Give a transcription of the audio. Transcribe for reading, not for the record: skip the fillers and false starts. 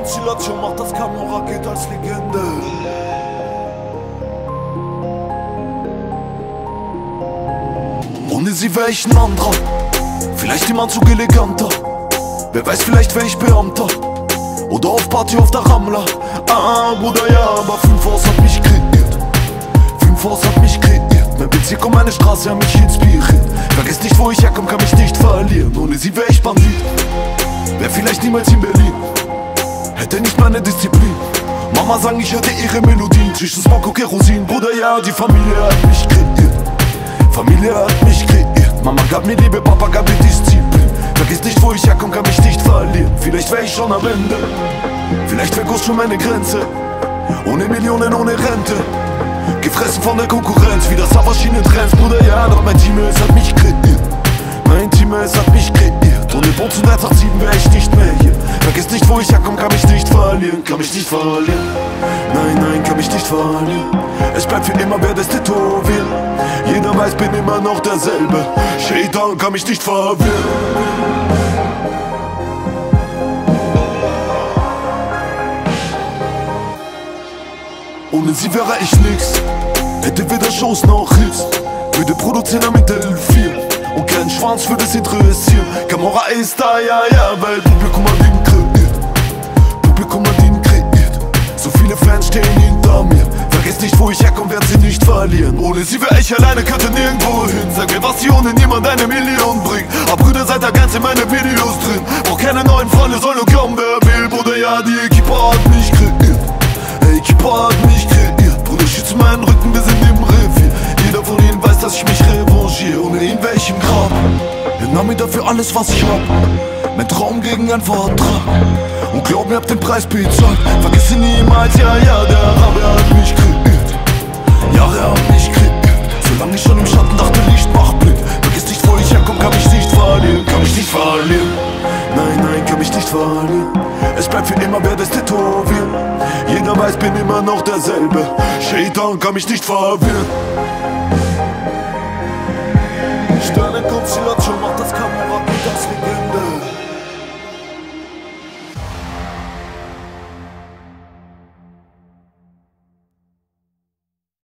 Konstellation macht das Camorra geht als Legende. Ohne sie wär ich ein anderer, vielleicht jemand zu eleganter. Wer weiß, vielleicht wär ich Beamter oder auf Party auf der Ramla. Ah, Bruder, ja, aber 5 Haus hat mich kreiert. 5 Haus hat mich kreiert. Mein Bezirk und meine Straße haben mich inspiriert. Vergiss nicht, wo ich herkomme, kann mich nicht verlieren. Ohne sie wär ich Bandit, wär vielleicht niemals in Berlin, hätte nicht meine Disziplin. Mama sang, ich hatte ihre Melodien zwischen Smoke und Kerosin. Bruder, ja, die Familie hat mich kreiert. Familie hat mich kreiert. Mama gab mir Liebe, Papa gab mir Disziplin. Vergiss nicht, wo ich herkomme, kann mich nicht verlieren. Vielleicht wär ich schon am Ende, vielleicht wär groß schon meine Grenze. Ohne Millionen, ohne Rente, gefressen von der Konkurrenz, wie das Fahrmaschinen-Trends. Bruder, ja, doch mein Team, es hat mich kreiert. Mein Team, es hat mich kreiert. Ohne Boot und 187 wär ich nicht mehr hier. Vergiss nicht, wo ich herkomme, kann mich nicht verlieren. Kann mich nicht verlieren. Nein, nein, kann mich nicht verlieren. Es bleibt für immer, wer das tätowiert. Jeder weiß, bin immer noch derselbe. Shaydown kann mich nicht verwirren. Ohne sie wäre ich nix, hätte weder Shows noch Hits. Würde produzieren mit der L4 und kein Schwanz würde es interessieren. Camorra ist da, ja, ja, weil Publikum hat ihn kreiert. Publikum hat ihn kreiert. So viele Fans stehen hinter mir. Vergiss nicht, wo ich herkomme, werd sie nicht verlieren. Ohne sie wär ich alleine, könnte nirgendwo hin. Sag mir, was hier ohne niemand eine Million bringt. Hab Brüder seit der ganz in meine Videos drin. Brauch keine neuen Freunde, soll nur kommen, wer will. Bruder, ja, die Equipe hat mich kreiert. Equipe hat mich kreiert. Bruder, schütze meinen Rücken, wir sind im Revier. Jeder von ihnen weiß, dass ich mich revanchiere. Ohne ihn wär ich im Grab. Er nahm mir dafür alles, was ich hab. Mein Traum gegen einen Vertrag. Und glaub mir, hab den Preis bezahlt. Vergiss ihn niemals, ja, ja, der Araber hat mich kreiert. Ja, er hat mich kreiert. Solange ich schon im Schatten dachte, Licht macht blind. Vergiss nicht, wo ich herkomme, kann mich nicht verlieren. Kann mich nicht verlieren. Nein, nein, kann mich nicht verlieren. Es bleibt für immer, wer das tätowiert. Jeder weiß, bin immer noch derselbe. Shaydown kann mich nicht verwirren.